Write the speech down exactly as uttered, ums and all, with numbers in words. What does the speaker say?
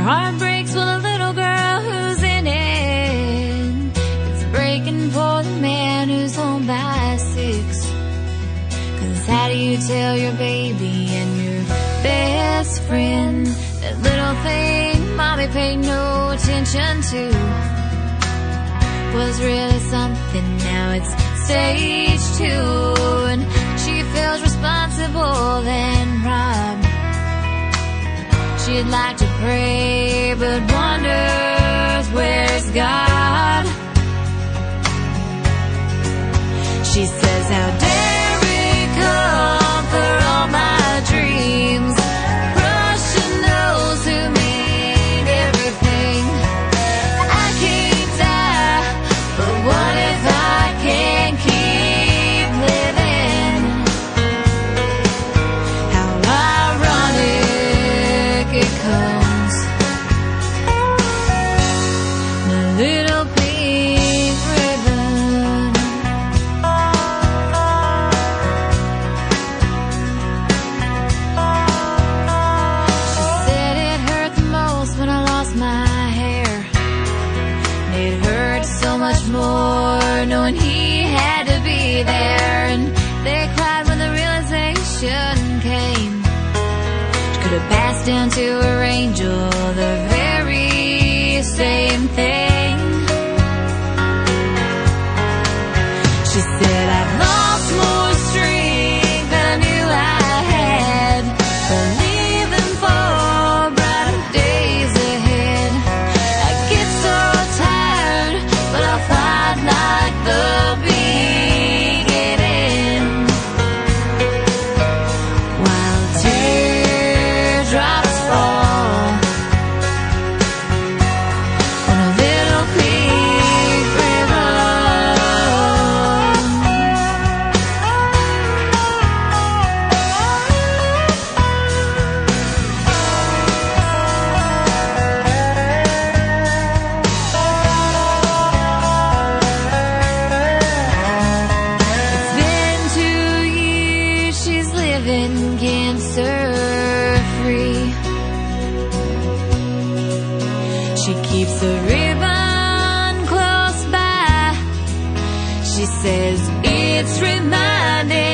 heart breaks for the little girl who's in it. It's breaking for the man who's home by six. Cause how do you tell your baby and your best friend that little thing mommy paid no attention to was really something? Now it's stage two and she feels responsible and robbed. She'd like to pray but wonders where's God. She says, how dare we conquer all my dreams, crushing those who mean everything. I can't die, but what if I can keep living? How ironic it comes, the little pink ribbon. She said it hurt the most when I lost my hair. It hurt so much more knowing he had to be there. And they cried when the realization came. She could have passed down to her angel the very same thing. She said, I've lost more strength than I knew I had, believing for brighter days ahead. I get so tired, but I'll fight like the beginning. While teardrops fall on a little pink ribbon. It's been two years she's living cancer-free. She keeps the ribbon close by. She says it's reminding